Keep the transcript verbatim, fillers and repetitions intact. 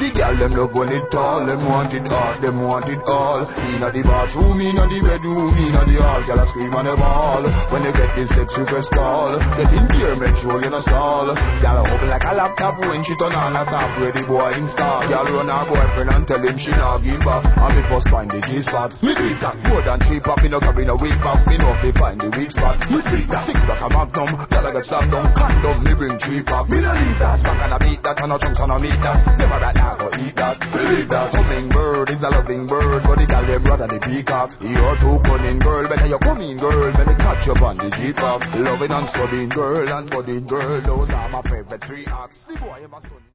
The girl them love when it tall, them want it hard, them want it all. Inna the bathroom, inna the bedroom, inna the hall, girl a scream and a ball. When they get this sex request call, get in here, make sure you no stall. Girl a open like a laptop when she turn on a software the boy install. Girl run her boyfriend and tell him she not give back. And me first find the G-spot. Me do it that more than three pop, me no carry no weak back. Me know if they find the weak spot. Me speak that six pack a magnum, girl a get slapped down. Condom, me bring three pop. Me no leave that smack and a beat that, and no chunks and no meat that. Never that I go eat that. Believe that hummingbird is a loving bird, but the girl them rather the peacock. You're too cunning girl, better you come in girl. Let me catch you on the G-pop. Loving and studying girl and budding girl, those are my favorite three acts. The boy am a